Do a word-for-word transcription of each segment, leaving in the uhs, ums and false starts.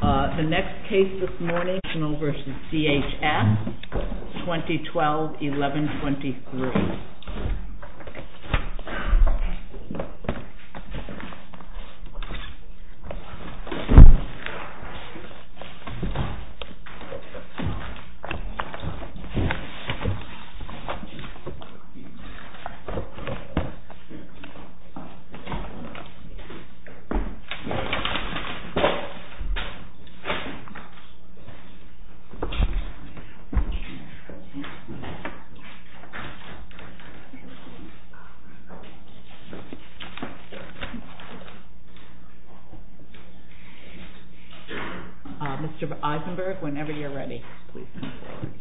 Uh, the next case this morning, National versus D H S, twenty twelve eleven twenty-three. Mister Eisenberg, whenever you're ready, please come forward.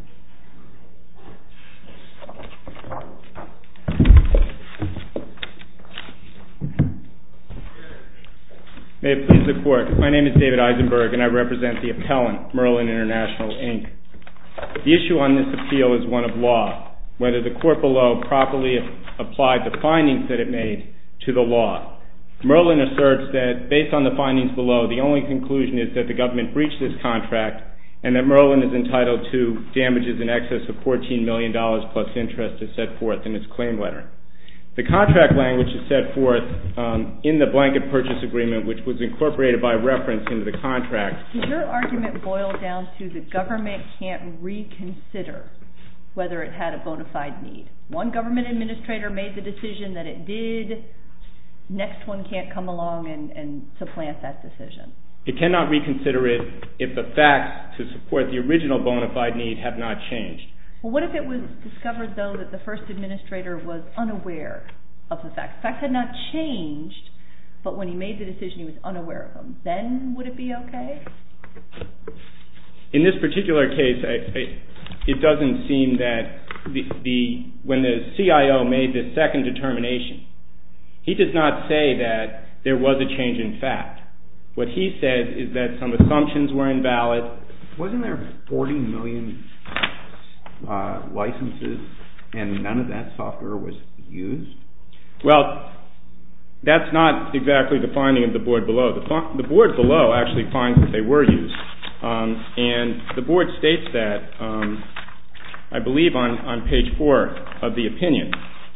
May it please the Court, my name is David Eisenberg and I represent the appellant, Merlin International, Incorporated. The issue on this appeal is one of law, whether the court below properly applied the findings that it made to the law. Merlin asserts that, based on the findings below, the only conclusion is that the government breached this contract and that Merlin is entitled to damages in excess of fourteen million dollars plus interest as set forth in its claim letter. The contract language is set forth um, in the blanket purchase agreement, which was incorporated by reference into the contract. Does your argument boil down to the government can't reconsider whether it had a bona fide need? One government administrator made the decision that it did. Next one can't come along and, and supplant that decision. It cannot reconsider it if the facts to support the original bona fide need have not changed. Well, what if it was discovered, though, that the first administrator was unaware of the facts? Facts had not changed, but when he made the decision he was unaware of them. Then would it be okay? In this particular case, I, I, it doesn't seem that the, the when the C I O made the second determination, he does not say that there was a change in fact. What he says is that some assumptions were invalid. Wasn't there forty million uh, licenses and none of that software was used? Well, that's not exactly the finding of the board below. The, the board below actually finds that they were used. Um, and the board states that, um, I believe, on, on page four of the opinion.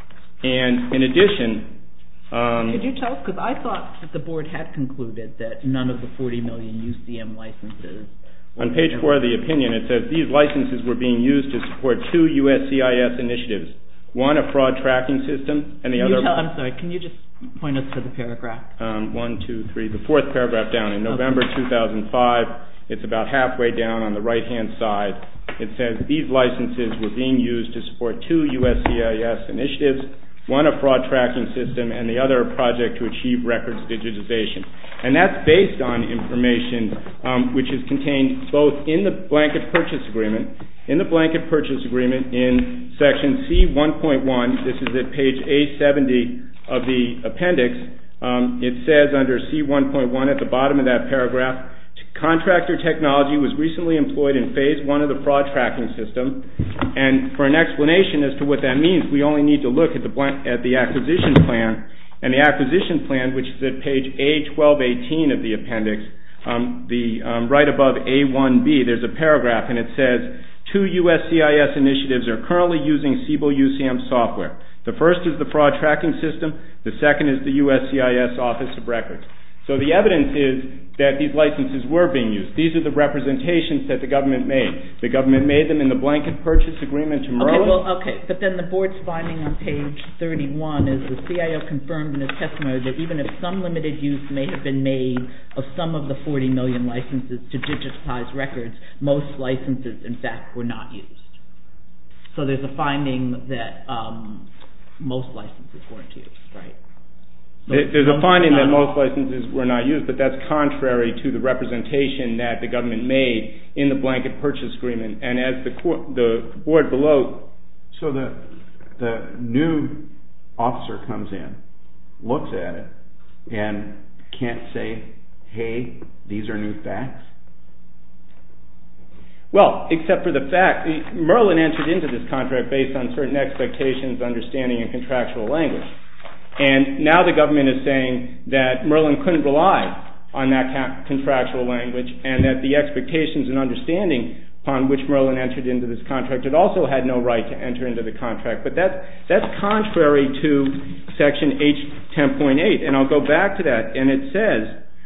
And in addition, Um, Could you tell us, because I thought that the board had concluded that none of the forty million U C M licenses. On page four of the opinion, it says these licenses were being used to support two U S C I S initiatives. One, a fraud tracking system, and the can other... You tell, I'm sorry, can you just point us to the paragraph? Um, one, two, three, the fourth paragraph down. In November okay. two thousand five, it's about halfway down on the right-hand side. It says these licenses were being used to support two U S C I S initiatives. One, a fraud tracking system, and the other, a project to achieve records digitization. And that's based on information um, which is contained both in the blanket purchase agreement, in the blanket purchase agreement in section C one point one, this is at page A seventy of the appendix, um, it says under C one point one at the bottom of that paragraph, contractor technology was recently employed in phase one of the fraud tracking system, and for an explanation as to what that means, we only need to look at the blank, at the acquisition plan, and the acquisition plan, which is at page A twelve eighteen of the appendix, um, the um, right above A one B, there's a paragraph, and it says two U S C I S initiatives are currently using Siebel U C M software. The first is the fraud tracking system. The second is the U S C I S Office of Records. So the evidence is that these licenses were being used. These are the representations that the government made. The government made them in the blanket purchase agreement to Merlin. Okay, well, okay, but then the board's finding on page thirty-one is the C I O confirmed in his testimony that even if some limited use may have been made of some of the forty million licenses to digitize records, most licenses, in fact, were not used. So there's a finding that um, most licenses weren't used, right? So There's a finding that most licenses were not used, but that's contrary to the representation that the government made in the blanket purchase agreement. And as the court, the board below... So the, the new officer comes in, looks at it, and can't say, hey, these are new facts? Well, except for the fact, Merlin entered into this contract based on certain expectations, understanding, and contractual language. And now the government is saying that Merlin couldn't rely on that contractual language, and that the expectations and understanding upon which Merlin entered into this contract, it also had no right to enter into the contract. But that, that's contrary to Section H ten point eight, and I'll go back to that, and it says,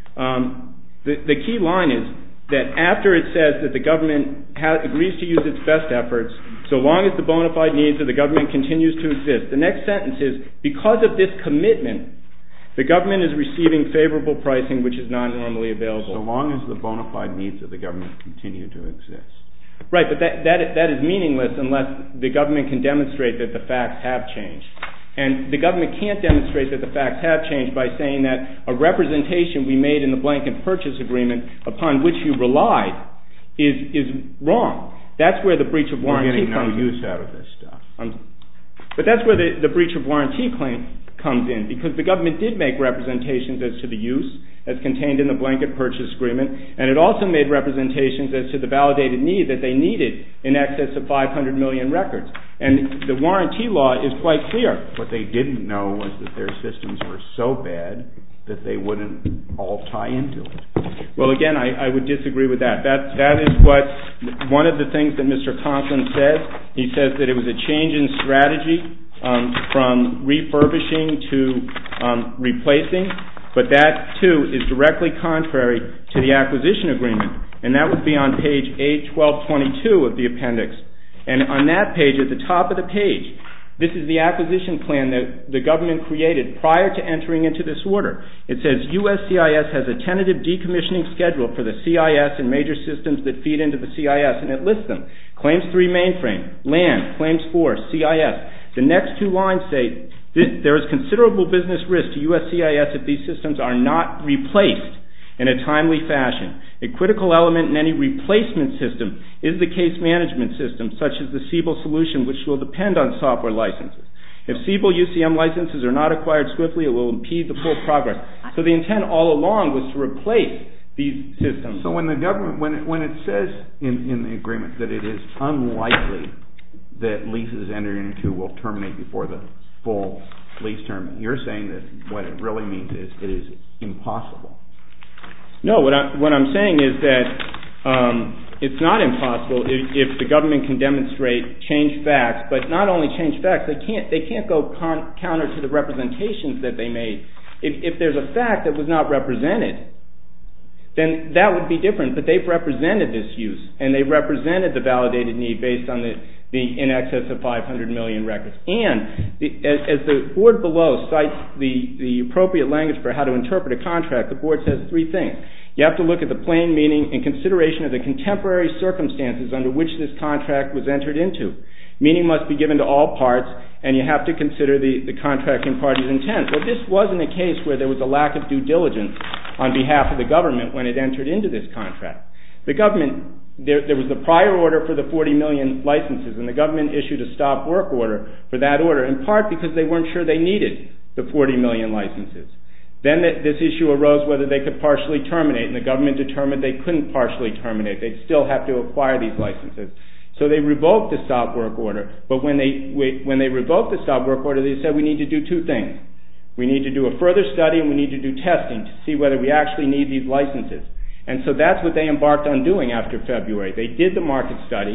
um, the, the key line is that after it says that the government ha- agrees to use its best efforts, so long as the bona fide needs of the government continues to exist, the next sentence is, because of this commitment, the government is receiving favorable pricing which is not normally available. So long as the bona fide needs of the government continue to exist. Right, but that, that, that is meaningless unless the government can demonstrate that the facts have changed. And the government can't demonstrate that the facts have changed by saying that a representation we made in the blanket purchase agreement upon which you relied is, is wrong. That's where the breach of warranty We're getting comes no in. use out of this stuff. Um, but that's where the, the breach of warranty claim comes in, because the government did make representations as to the use as contained in the blanket purchase agreement, and it also made representations as to the validated need that they needed in excess of five hundred million records. And the warranty law is quite clear. What they didn't know was that their systems were so bad that they wouldn't all tie into it. Well, again, I, I would disagree with that. That that is what one of the things that Mister Conklin says. He says that it was a change in strategy um, from refurbishing to um, replacing, but that too is directly contrary to the acquisition agreement, and that would be on page A twelve twenty-two of the appendix. And on that page, at the top of the page, this is the acquisition plan that the government created prior to entering into this order. It says U S C I S has a tentative decommissioning schedule for the C I S and major systems that feed into the C I S, and it lists them. Claims three mainframe, LAN, claims four, C I S. The next two lines say there is considerable business risk to U S C I S if these systems are not replaced in a timely fashion. A critical element in any replacement system is the case management system, such as the Siebel solution, which will depend on software licenses. If Siebel U C M licenses are not acquired swiftly, it will impede the full progress. So the intent all along was to replace these systems. So when the government, when it, when it says in, in the agreement that it is unlikely that leases entered into will terminate before the full lease term, you're saying that what it really means is it is impossible. No, what, I, what I'm saying is that um, it's not impossible if, if the government can demonstrate changed facts, but not only changed facts, they can't, they can't go con- counter to the representations that they made. If, if there's a fact that was not represented, then that would be different, but they've represented this use, and they've represented the validated need based on the, the in excess of five hundred million records. And the, as, as the board below cites the, the appropriate language for how to interpret a contract, the board says three things. You have to look at the plain meaning and consideration of the contemporary circumstances under which this contract was entered into. Meaning must be given to all parts, and you have to consider the, the contracting party's intent. Well, this wasn't a case where there was a lack of due diligence on behalf of the government when it entered into this contract. The government, there, there was the prior order for the forty million licenses, and the government issued a stop work order for that order, in part because they weren't sure they needed the forty million licenses. Then the, this issue arose whether they could partially terminate, and the government determined they couldn't partially terminate. They'd still have to acquire these licenses. So they revoked the stop work order, but when they when they revoked the stop work order, they said we need to do two things. We need to do a further study, and we need to do testing to see whether we actually need these licenses. And so that's what they embarked on doing after February. They did the market study,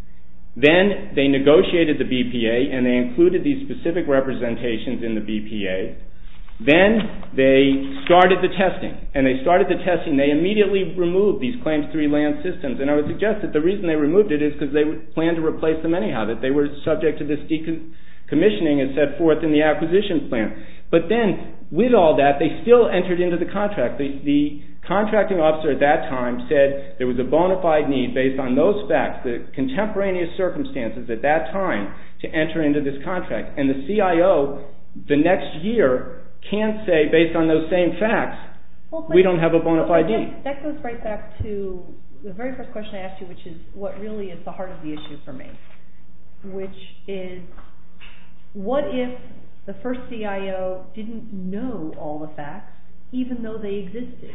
then they negotiated the B P A, and they included these specific representations in the B P A. Then they started the testing, and they started the testing. They immediately removed these Claims three land systems, and I would suggest that the reason they removed it is because they planned to replace them anyhow, that they were subject to this decommissioning as set forth in the acquisition plan. But then, with all that, they still entered into the contract. The, the contracting officer at that time said there was a bona fide need based on those facts, the contemporaneous circumstances at that time, to enter into this contract. And the C I O, the next year, can't say, based on those same facts, well, we don't have a bona fide well, need. That goes right back to the very first question I asked you, which is what really is the heart of the issue for me, which is, what if the first C I O didn't know all the facts, even though they existed,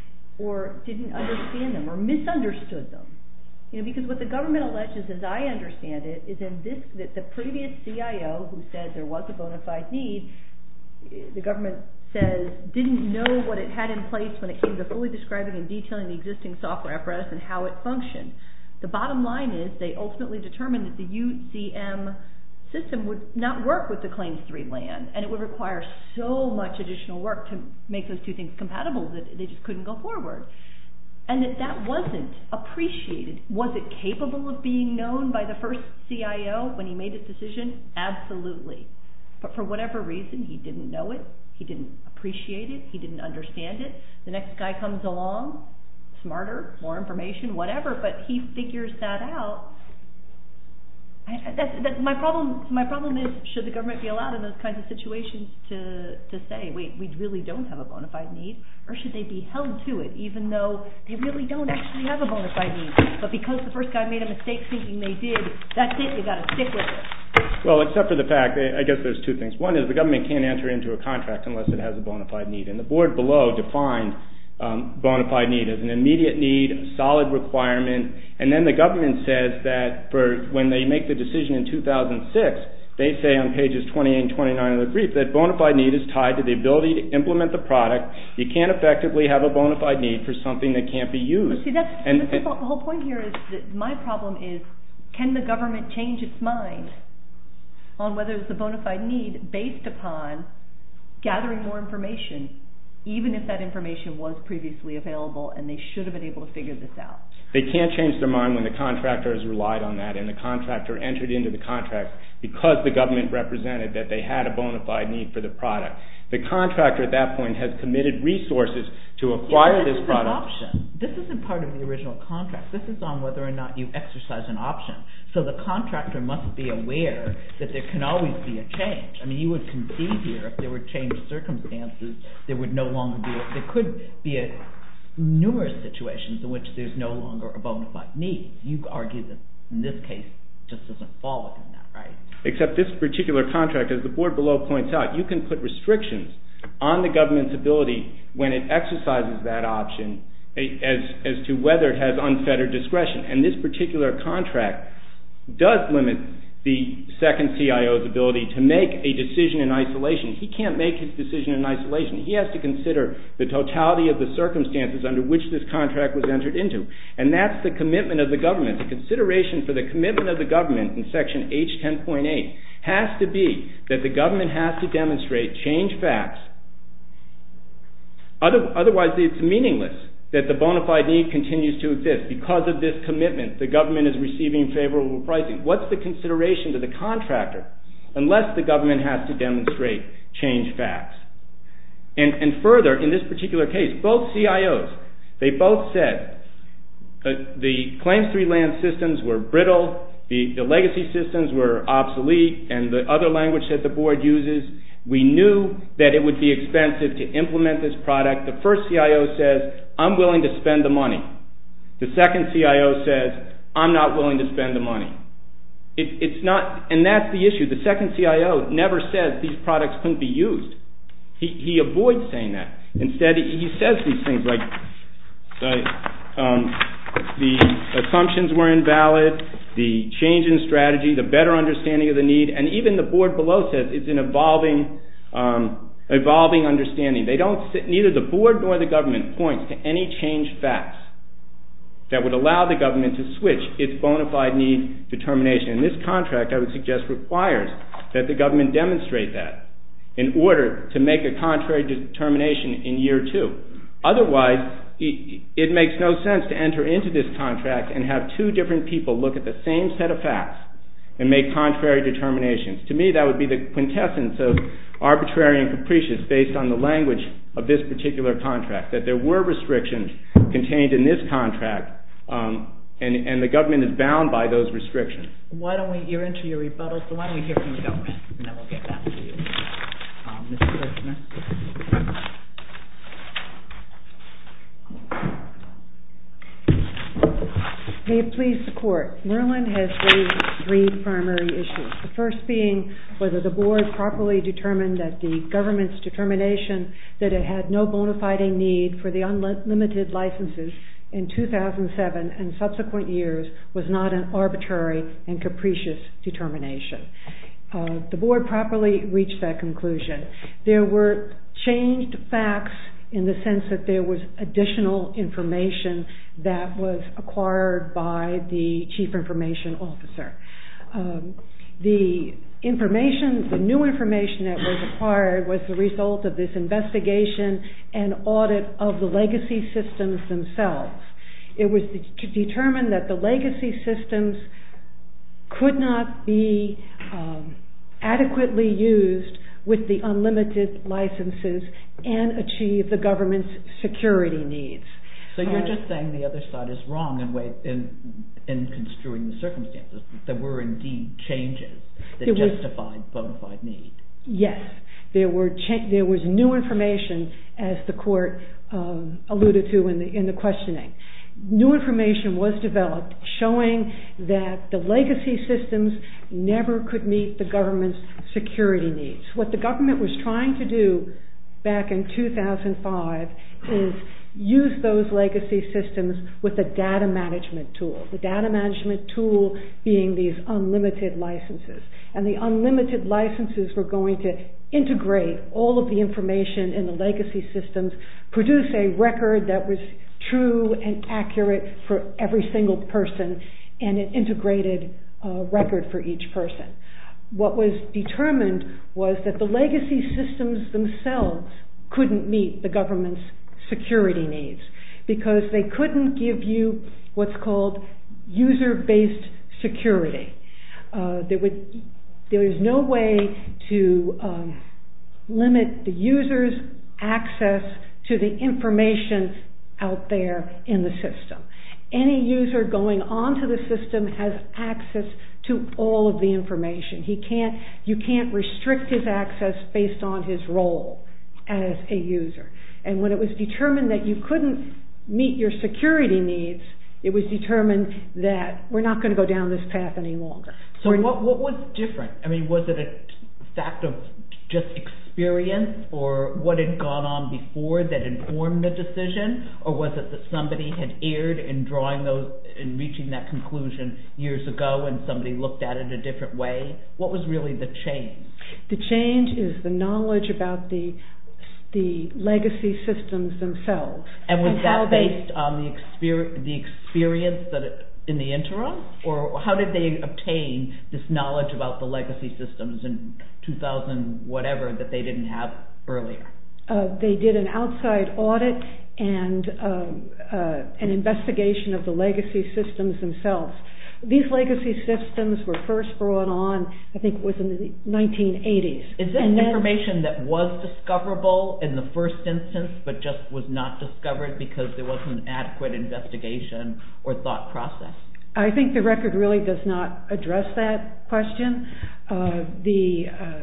or didn't understand them, or misunderstood them? You know, because what the government alleges, as I understand it, is in this that the previous C I O who said there was a bona fide need, the government says, didn't know what it had in place when it came to fully describing and detailing the existing software apparatus and how it functioned. The bottom line is they ultimately determined that the U C M system would not work with the Claims three land, and it would require so much additional work to make those two things compatible that they just couldn't go forward. And that that wasn't appreciated. Was it capable of being known by the first C I O when he made his decision? Absolutely. But for whatever reason, he didn't know it. He didn't appreciate it. He didn't understand it. The next guy comes along, smarter, more information, whatever, but he figures that out. I, that's, that's my problem. My problem is, should the government be allowed in those kinds of situations to to say, wait, we really don't have a bona fide need, or should they be held to it, even though they really don't actually have a bona fide need? But because the first guy made a mistake thinking they did, that's it. You got to stick with it. Well, except for the fact, I guess there's two things. One is the government can't enter into a contract unless it has a bona fide need, and the board below defined Um, bona fide need as an immediate need, a solid requirement, and then the government says that for when they make the decision in two thousand six, they say on pages twenty-eight and twenty-nine of the brief that bona fide need is tied to the ability to implement the product. You can't effectively have a bona fide need for something that can't be used. But see, that's, and, that's and, the whole point here is that my problem is, can the government change its mind on whether it's a bona fide need based upon gathering more information, even if that information was previously available and they should have been able to figure this out? They can't change their mind when the contractor has relied on that and the contractor entered into the contract because the government represented that they had a bona fide need for the product. The contractor at that point has committed resources to acquire yeah, this, this product. An option. This isn't part of the original contract. This is on whether or not you exercise an option. So the contractor must be aware that there can always be a change. I mean, you would concede here if there were changed circumstances, there would no longer be a, there could be a, numerous situations in which there's no longer a bona fide need. You argue that in this case just doesn't fall within that, right? Except this particular contract, as the board below points out, you can put restrictions on the government's ability when it exercises that option as, as to whether it has unfettered discretion. And this particular contract does limit the second C I O's ability to make a decision in isolation. He can't make his decision in isolation. He has to consider the totality of the circumstances under which this contract was entered into. And that's the commitment of the government. The consideration for the commitment of the government in section H ten point eight has to be that the government has to demonstrate change facts. Other, otherwise, it's meaningless that the bona fide need continues to exist. Because of this commitment, the government is receiving favorable pricing. What's the consideration to the contractor unless the government has to demonstrate change facts? And, and further, in this particular case, both C I Os, they both said uh, the Claims three land systems were brittle, the, the legacy systems were obsolete, and the other language that the board uses, we knew that it would be expensive to implement this product. The first C I O says, I'm willing to spend the money. The second C I O says, I'm not willing to spend the money. It, it's not, and that's the issue. The second C I O never says these products couldn't be used. He, he avoids saying that. Instead, he says these things like uh, um, the assumptions were invalid, the change in strategy, the better understanding of the need, and even the board below says it's an evolving um, evolving understanding. They don't, neither the board nor the government points to any changed facts that would allow the government to switch its bona fide need determination. And this contract, I would suggest, requires that the government demonstrate that in order to make a contrary determination in year two. Otherwise, it, it makes no sense to enter into this contract and have two different people look at the same set of facts and make contrary determinations. To me, that would be the quintessence of arbitrary and capricious based on the language of this particular contract, that there were restrictions contained in this contract, um, and, and the government is bound by those restrictions. Why don't we, you're into your rebuttal, so why don't we hear from the government, and then we'll get back to you. Um, Mister Kirchner. May it please the Court, Merlin has raised three primary issues. The first being whether the board properly determined that the government's determination that it had no bona fide need for the unlimited licenses in two thousand seven and subsequent years was not an arbitrary and capricious determination. Uh, the board properly reached that conclusion. There were changed facts in the sense that there was additional information that was acquired by the Chief Information Officer. Um, the information, the new information that was acquired was the result of this investigation and audit of the legacy systems themselves. It was de- determined that the legacy systems could not be um, adequately used with the unlimited licenses and achieve the government's security needs. So you're uh, just saying the other side is wrong in, way, in, in construing the circumstances, that there were indeed changes that justified was, bona fide need. Yes, there were cha- there was new information, as the court um, alluded to in the in the questioning. New information was developed showing that the legacy systems never could meet the government's security needs. What the government was trying to do back in two thousand five is use those legacy systems with a data management tool. The data management tool being these unlimited licenses. And the unlimited licenses were going to integrate all of the information in the legacy systems, produce a record that was true and accurate for every single person, and an integrated uh, record for each person. What was determined was that the legacy systems themselves couldn't meet the government's security needs because they couldn't give you what's called user-based security. Uh, there would there is no way to um, limit the user's access to the information out there in the system. Any user going onto the system has access to all of the information. He can't, you can't restrict his access based on his role as a user. And when it was determined that you couldn't meet your security needs, it was determined that we're not going to go down this path any longer. So what, what was different? I mean, was it a fact of just experience or what had gone on before that informed the decision, or was it that somebody had erred in drawing those and reaching that conclusion years ago and somebody looked at it a different way? What was really the change? The change is the knowledge about the the legacy systems themselves. And was and that they, based on the experience, the experience that it, in the interim, or how did they obtain this knowledge about the legacy systems in two thousand whatever that they didn't have earlier? Uh, they did an outside audit and um, uh, an investigation of the legacy systems themselves. These legacy systems were first brought on, I think it was in the nineteen eighties. Is this and information then, that was discoverable in the first instance but just was not discovered because there wasn't an adequate investigation or thought process? I think the record really does not address that question. Uh, the uh,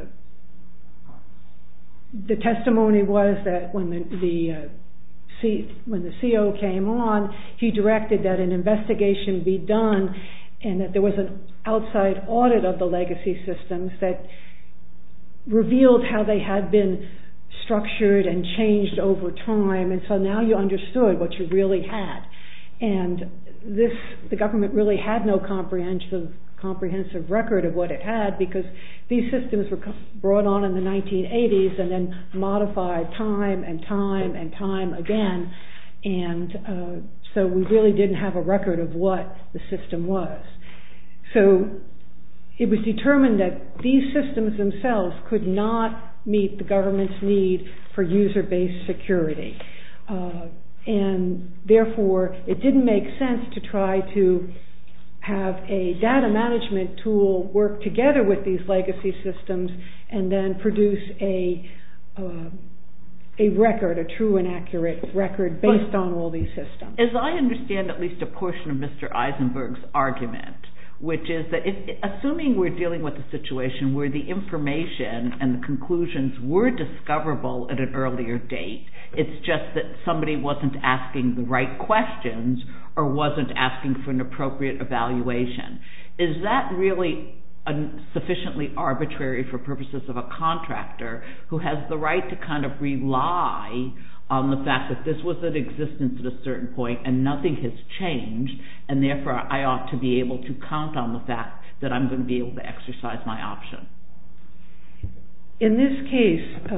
the testimony was that when the, the uh, C, when the C O came on, he directed that an investigation be done and that there was an outside audit of the legacy systems that revealed how they had been structured and changed over time, and so now you understood what you really had. And this, the government really had no comprehensive comprehensive record of what it had because these systems were brought on in the nineteen eighties and then modified time and time and time again, and uh, so we really didn't have a record of what the system was. So it was determined that these systems themselves could not meet the government's need for user-based security. Uh, and therefore, it didn't make sense to try to have a data management tool work together with these legacy systems and then produce a uh, a record, a true and accurate record based but on all these systems. As I understand at least a portion of Mister Eisenberg's argument, which is that if, assuming we're dealing with a situation where the information and the conclusions were discoverable at an earlier date, it's just that somebody wasn't asking the right questions or wasn't asking for an appropriate evaluation. Is that really a, sufficiently arbitrary for purposes of a contractor who has the right to kind of rely on the fact that this was in existence at a certain point and nothing has changed, and therefore I ought to be able to count on the fact that I'm going to be able to exercise my option? In this case, uh,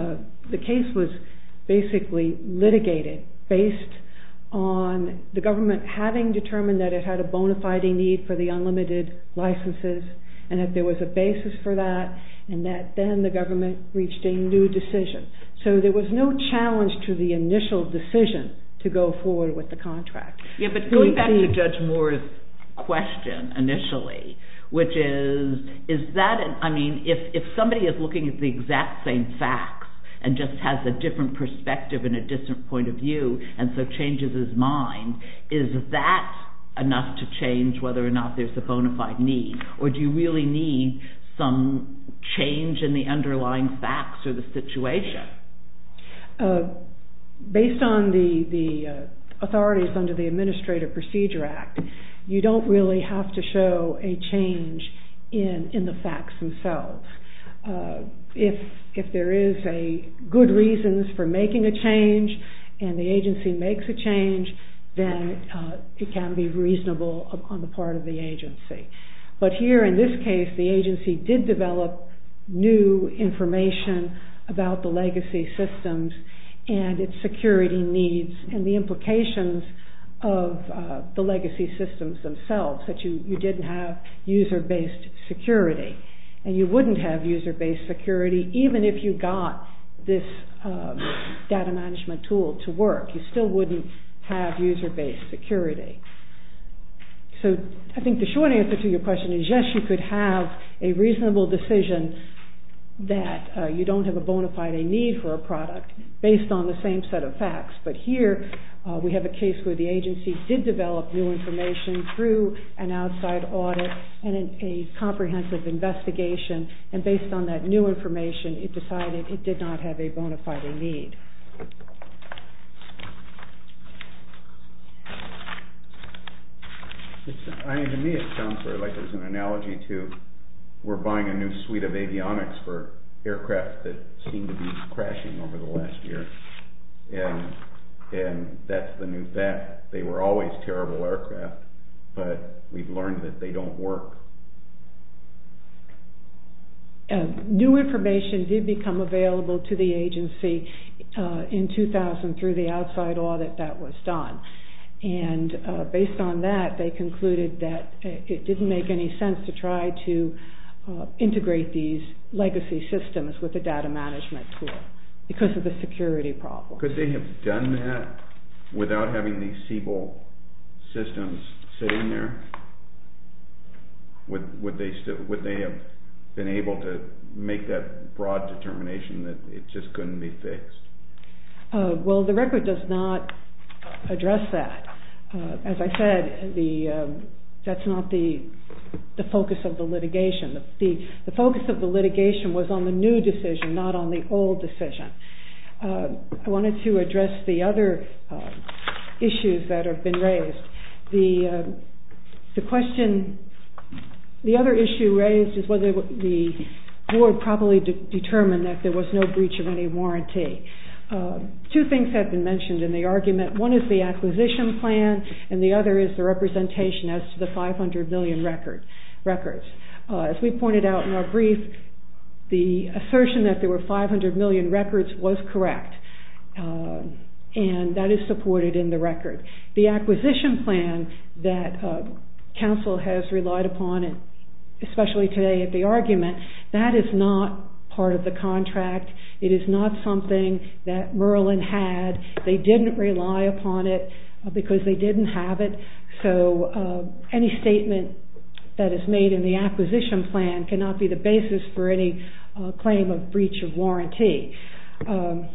the case was basically litigated based on the government having determined that it had a bona fide need for the unlimited licenses, and that there was a basis for that, and that then the government reached a new decision. So there was no challenge to the initial decision to go forward with the contract. Yeah, but going back to Judge Moore's question initially, which is, is that, an, I mean, if, if somebody is looking at the exact same facts and just has a different perspective and a different point of view, and so changes his mind, is that enough to change whether or not there's a bona fide need? Or do you really need some change in the underlying facts or the situation? Uh, based on the, the uh, authorities under the Administrative Procedure Act, you don't really have to show a change in, in the facts themselves. Uh, if, if there is a good reasons for making a change and the agency makes a change, then uh, it can be reasonable on the part of the agency. But here in this case, the agency did develop new information about the legacy systems and its security needs and the implications of uh, the legacy systems themselves, that you, you didn't have user-based security. And you wouldn't have user-based security even if you got this um, data management tool to work. You still wouldn't have user-based security. So I think the short answer to your question is yes, you could have a reasonable decision that uh, you don't have a bona fide need for a product based on the same set of facts. But here uh, we have a case where the agency did develop new information through an outside audit and an, a comprehensive investigation, and based on that new information it decided it did not have a bona fide need. It's, I mean, to me it sounds sort of like there's an analogy to we're buying a new suite of avionics for aircraft that seem to be crashing over the last year, and and that's the new fact. They were always terrible aircraft, but we've learned that they don't work. Uh, new information did become available to the agency uh, in two thousand through the outside audit that was done. And uh, based on that, they concluded that it didn't make any sense to try to uh, integrate these legacy systems with the data management tool because of the security problem. Could they have done that without having these Siebel systems sitting there? Would, would they still, would they have been able to make that broad determination that it just couldn't be fixed? Uh, well, the record does not address that. Uh, as I said, the um, that's not the the focus of the litigation. The, the the focus of the litigation was on the new decision, not on the old decision. Uh, I wanted to address the other uh, issues that have been raised. The uh, the question, the other issue raised is whether the board properly de- determined that there was no breach of any warranty. Uh, two things have been mentioned in the argument. One is the acquisition plan, and the other is the representation as to the five hundred million record, records. Uh, as we pointed out in our brief, the assertion that there were five hundred million records was correct, uh, and that is supported in the record. The acquisition plan that uh, counsel has relied upon, and especially today at the argument, that is not part of the contract. It is not something that Merlin had. They didn't rely upon it uh, because they didn't have it. So uh, any statement that is made in the acquisition plan cannot be the basis for any uh, claim of breach of warranty. Um,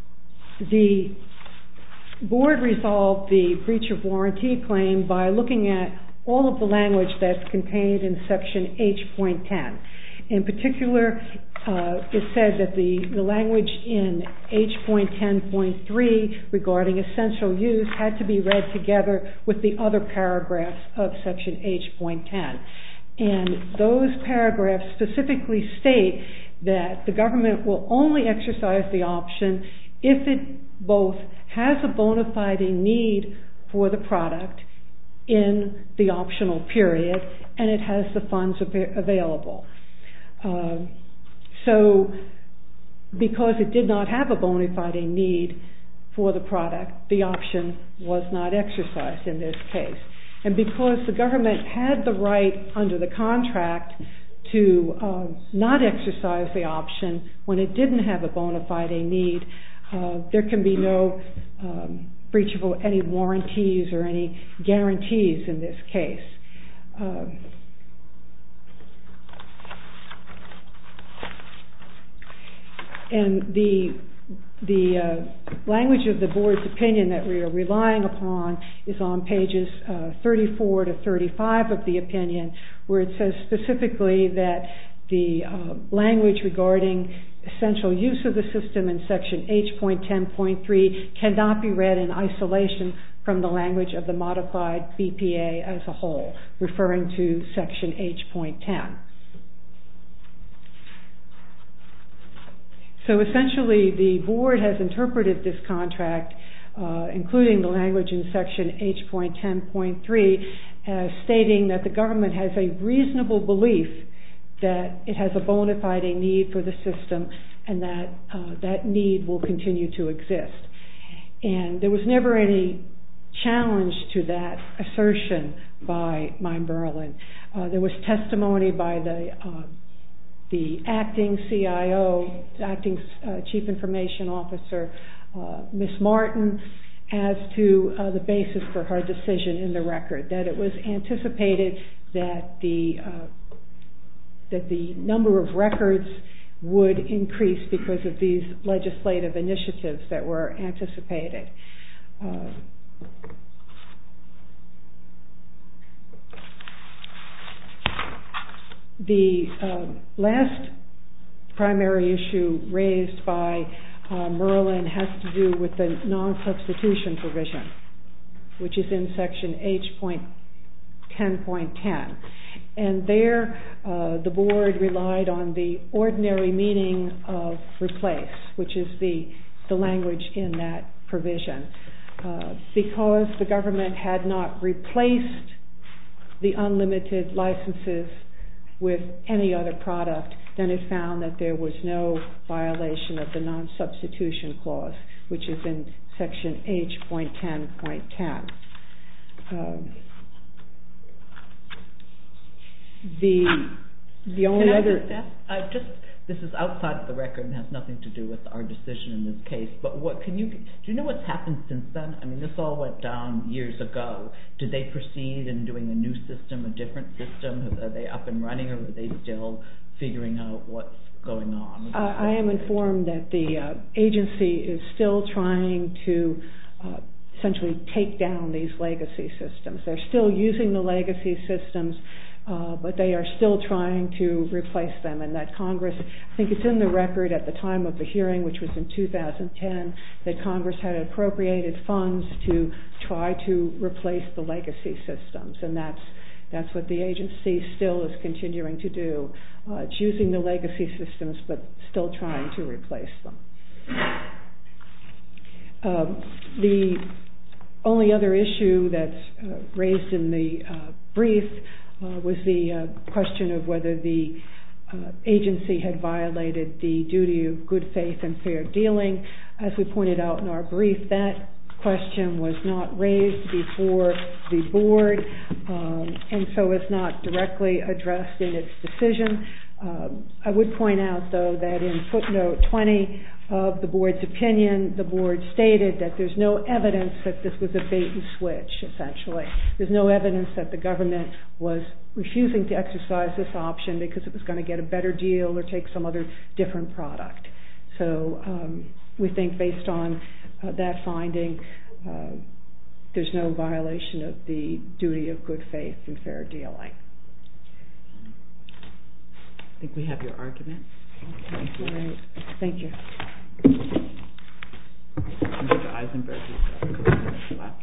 the board resolved the breach of warranty claim by looking at all of the language that's contained in section H point ten. In particular, uh, it said that the, the language in H point ten point three regarding essential use had to be read together with the other paragraphs of section H point ten. And those paragraphs specifically state that the government will only exercise the option if it both has a bona fide need for the product in the optional period and it has the funds av- available. Uh, so because it did not have a bona fide need for the product, the option was not exercised in this case. And because the government had the right under the contract to uh, not exercise the option when it didn't have a bona fide need, uh, there can be no um, breach of any warranties or any guarantees in this case. Uh, and the The uh, language of the board's opinion that we are relying upon is on pages uh, thirty-four to thirty-five of the opinion, where it says specifically that the uh, language regarding essential use of the system in section H point ten point three cannot be read in isolation from the language of the modified B P A as a whole, referring to section H point ten. So essentially, the board has interpreted this contract, uh, including the language in section H point ten point three, as stating that the government has a reasonable belief that it has a bona fide need for the system and that uh, that need will continue to exist. And there was never any challenge to that assertion by Mine Berlin. Uh, there was testimony by the uh, the acting C I O, acting uh, Chief Information Officer, uh, Miz Martin, as to uh, the basis for her decision in the record, that it was anticipated that the uh, that the number of records would increase because of these legislative initiatives that were anticipated. Uh, The uh, last primary issue raised by uh, Merlin has to do with the non-substitution provision, which is in section H point ten point ten. And there uh, the board relied on the ordinary meaning of replace, which is the, the language in that provision. Uh, because the government had not replaced the unlimited licenses with any other product, then it found that there was no violation of the non-substitution clause, which is in section H point ten point ten. Um, the the only Can I other just ask, I just this is outside of the record and has nothing to do with our decision in this case. But what can you do? You know what's happened since then? I mean, this all went down years ago. Did they proceed in doing a new system, a different system? Are they up and running, or are they still figuring out what's going on? Uh, I am informed that the uh, agency is still trying to uh, essentially take down these legacy systems. They're still using the legacy systems, Uh, but they are still trying to replace them, and that Congress, I think it's in the record at the time of the hearing, which was in two thousand ten, that Congress had appropriated funds to try to replace the legacy systems, and that's that's what the agency still is continuing to do. Uh, it's using the legacy systems, but still trying to replace them. Um, the only other issue that's uh, raised in the uh, brief Uh, was the uh, question of whether the uh, agency had violated the duty of good faith and fair dealing. As we pointed out in our brief, that question was not raised before the board, um, and so is not directly addressed in its decision. Um, I would point out, though, that in footnote twenty of the board's opinion, the board stated that there's no evidence that this was a bait and switch, essentially. There's no evidence that the government was refusing to exercise this option because it was going to get a better deal or take some other different product. So um, we think based on uh, that finding, uh, there's no violation of the duty of good faith and fair dealing. I think we have your argument. Thank you. All right. Thank you. Mister Eisenberg, you've got a couple minutes left.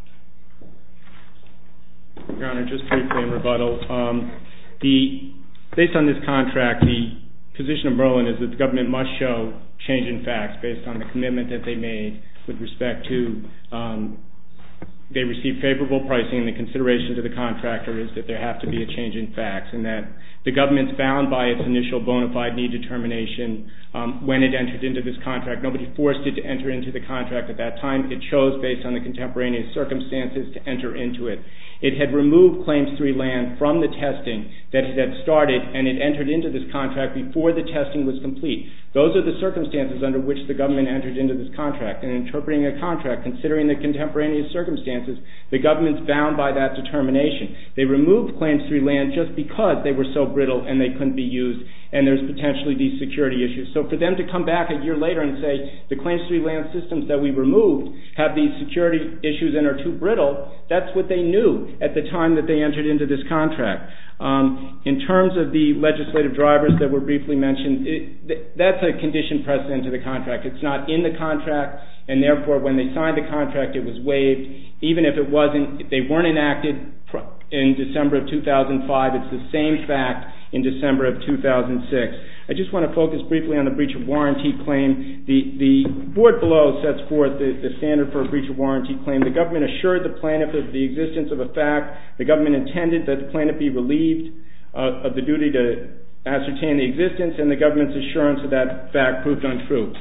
Your Honor, just briefly in rebuttal, um, the based on this contract, the position of Merlin is that the government must show change in facts based on the commitment that they made with respect to um, they received favorable pricing, and the consideration to the contractor is that there have to be a change in facts, and that the government's bound by its initial bona fide need determination um, when it entered into this contract. Nobody forced it to enter into the contract at that time. It chose, based on the contemporaneous circumstances, to enter into it. It had removed Claims three land from the testing that it had started, and it entered into this contract before the testing was complete. Those are the circumstances under which the government entered into this contract. And interpreting a contract, considering the contemporaneous circumstances, the government's bound by that determination. They removed Claims three land just because they were so brittle and they couldn't be used, and there's potentially these security issues. So for them to come back a year later and say the Claims three land systems that we removed have these security issues and are too brittle, that's what they knew at the time that they entered into this contract. Um, in terms of the legislative drivers that were briefly mentioned, it, th- that's a condition precedent to the contract. It's not in the contract, and therefore when they signed the contract it was waived. Even if it wasn't, if they weren't enacted in December of two thousand five, it's the same fact in December of two thousand six. I just want to focus briefly on the breach of warranty claim. The, the board below sets forth the, the standard for a breach of warranty claim. The government assured the plaintiff of the existence of a fact. The government intended that the plaintiff be relieved uh, of the duty to ascertain the existence, and the government's assurance of that fact proved untrue.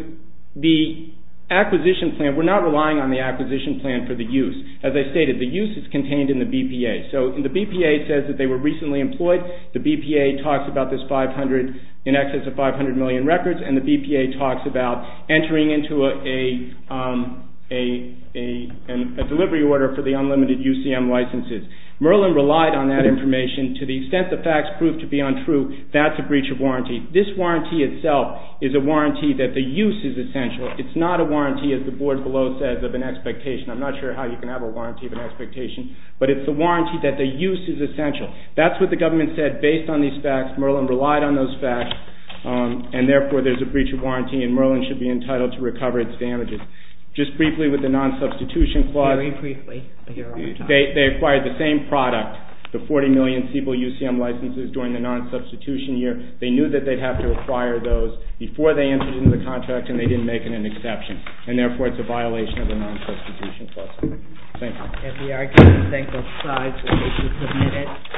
The acquisition plan, we're not relying on the acquisition plan for the use. As I stated, the use is contained in the B P A. So in the B P A says that they were recently employed. The B P A talks about this five hundred, in excess of five hundred million records, and the B P A talks about entering into a, a, um, a, a, an, a delivery order for the unlimited U C M licenses. Merlin relied on that information. To the extent the facts proved to be untrue, that's a breach of warranty. This warranty itself is a warranty that the use is essential. It's not a warranty, as the board below says, of an expectation. I'm not sure how you can have a warranty of an expectation, but it's the warranty that the use is essential. That's what the government said based on these facts. Merlin relied on those facts, um, and therefore there's a breach of warranty, and Merlin should be entitled to recover its damages. Just briefly with the non-substitution clause, very briefly, they, they acquired the same product, the forty million Siebel U C M licenses during the non-substitution year. They knew that they'd have to acquire those before they entered into the contract, and they didn't make it an exception. And therefore, it's a violation of the non-substitution clause. Thank you. As we argue, thank both sides. The case is submitted.